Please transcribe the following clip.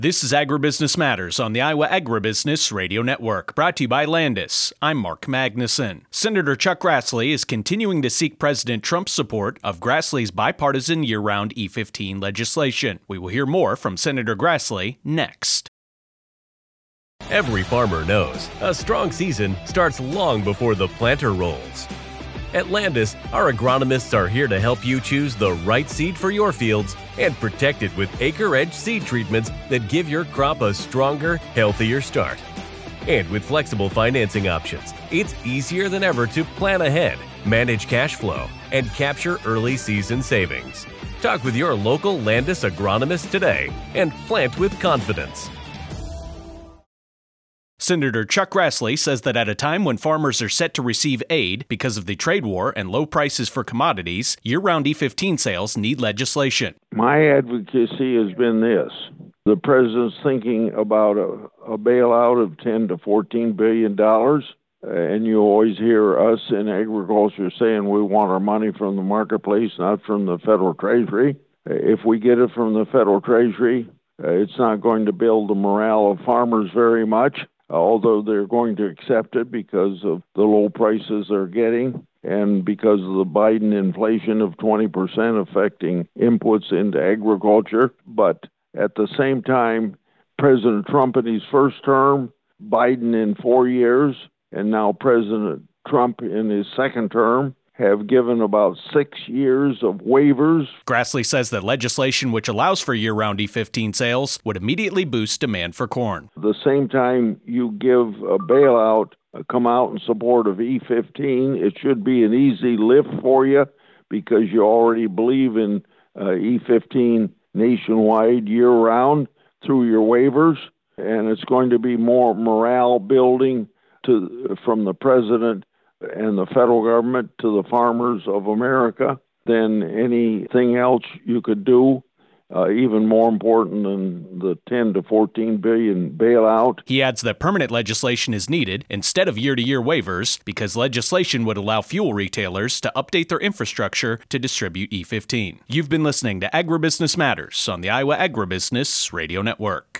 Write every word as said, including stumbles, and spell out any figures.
This is Agribusiness Matters on the Iowa Agribusiness Radio Network, brought to you by Landis. I'm Mark Magnuson. Senator Chuck Grassley is continuing to seek President Trump's support of Grassley's bipartisan year-round E fifteen legislation. We will hear more from Senator Grassley next. Every farmer knows a strong season starts long before the planter rolls. At Landis, our agronomists are here to help you choose the right seed for your fields and protect it with Acre Edge seed treatments that give your crop a stronger, healthier start. And with flexible financing options, it's easier than ever to plan ahead, manage cash flow, and capture early season savings. Talk with your local Landis agronomist today and plant with confidence. Senator Chuck Grassley says that at a time when farmers are set to receive aid because of the trade war and low prices for commodities, year-round E fifteen sales need legislation. My advocacy has been this. The president's thinking about a, a bailout of ten to fourteen billion dollars, and you always hear us in agriculture saying we want our money from the marketplace, not from the federal treasury. If we get it from the federal treasury, it's not going to build the morale of farmers very much, although they're going to accept it because of the low prices they're getting and because of the Biden inflation of twenty percent affecting inputs into agriculture. But at the same time, President Trump in his first term, Biden in four years, and now President Trump in his second term have given about six years of waivers. Grassley says that legislation which allows for year-round E fifteen sales would immediately boost demand for corn. At the same time you give a bailout, uh, come out in support of E fifteen, it should be an easy lift for you because you already believe in uh, E fifteen nationwide year-round through your waivers, and it's going to be more morale building to from the president and the federal government to the farmers of America than anything else you could do, uh, even more important than the ten to fourteen billion bailout. He adds that permanent legislation is needed instead of year-to-year waivers because legislation would allow fuel retailers to update their infrastructure to distribute E fifteen. You've been listening to Agribusiness Matters on the Iowa Agribusiness Radio Network.